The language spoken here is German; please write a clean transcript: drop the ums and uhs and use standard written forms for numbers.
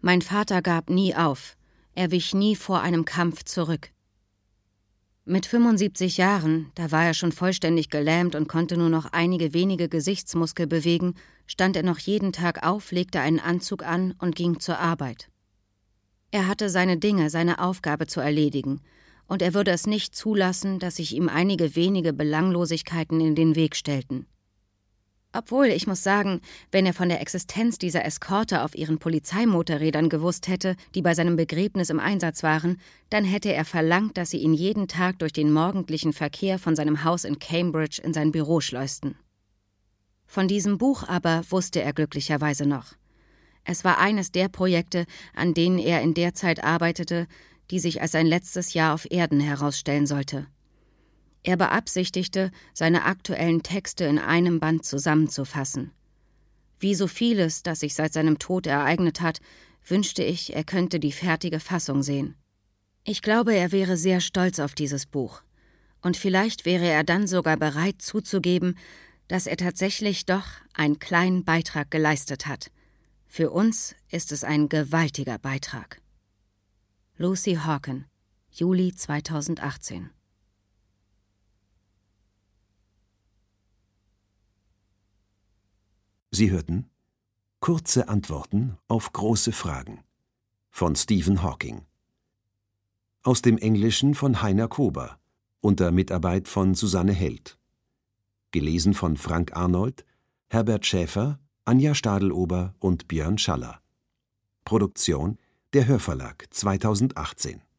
Mein Vater gab nie auf. Er wich nie vor einem Kampf zurück. Mit 75 Jahren, da war er schon vollständig gelähmt und konnte nur noch einige wenige Gesichtsmuskeln bewegen, stand er noch jeden Tag auf, legte einen Anzug an und ging zur Arbeit. Er hatte seine Dinge, seine Aufgabe zu erledigen, und er würde es nicht zulassen, dass sich ihm einige wenige Belanglosigkeiten in den Weg stellten. Obwohl, ich muss sagen, wenn er von der Existenz dieser Eskorte auf ihren Polizeimotorrädern gewusst hätte, die bei seinem Begräbnis im Einsatz waren, dann hätte er verlangt, dass sie ihn jeden Tag durch den morgendlichen Verkehr von seinem Haus in Cambridge in sein Büro schleusten. Von diesem Buch aber wusste er glücklicherweise noch. Es war eines der Projekte, an denen er in der Zeit arbeitete, die sich als sein letztes Jahr auf Erden herausstellen sollte. Er beabsichtigte, seine aktuellen Texte in einem Band zusammenzufassen. Wie so vieles, das sich seit seinem Tod ereignet hat, wünschte ich, er könnte die fertige Fassung sehen. Ich glaube, er wäre sehr stolz auf dieses Buch. Und vielleicht wäre er dann sogar bereit zuzugeben, dass er tatsächlich doch einen kleinen Beitrag geleistet hat. Für uns ist es ein gewaltiger Beitrag. Lucy Hawken, Juli 2018. Sie hörten Kurze Antworten auf große Fragen von Stephen Hawking. Aus dem Englischen von Heiner Kober, unter Mitarbeit von Susanne Held. Gelesen von Frank Arnold, Herbert Schäfer, Anja Stadelober und Björn Schaller. Produktion der Hörverlag 2018.